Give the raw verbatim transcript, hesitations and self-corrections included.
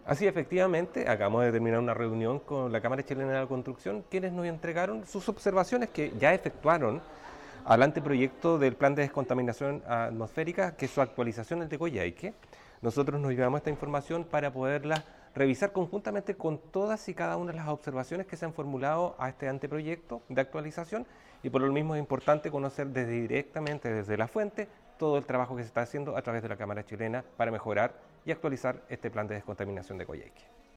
Así, efectivamente, acabamos de terminar una reunión con la Cámara Chilena de la Construcción, quienes nos entregaron sus observaciones que ya efectuaron al anteproyecto del Plan de Descontaminación Atmosférica, que es su actualización el de Coyhaique. Nosotros nos llevamos esta información para poderla revisar conjuntamente con todas y cada una de las observaciones que se han formulado a este anteproyecto de actualización, y por lo mismo es importante conocer desde directamente desde la fuente todo el trabajo que se está haciendo a través de la Cámara Chilena para mejorar y actualizar este plan de descontaminación de Coyhaique.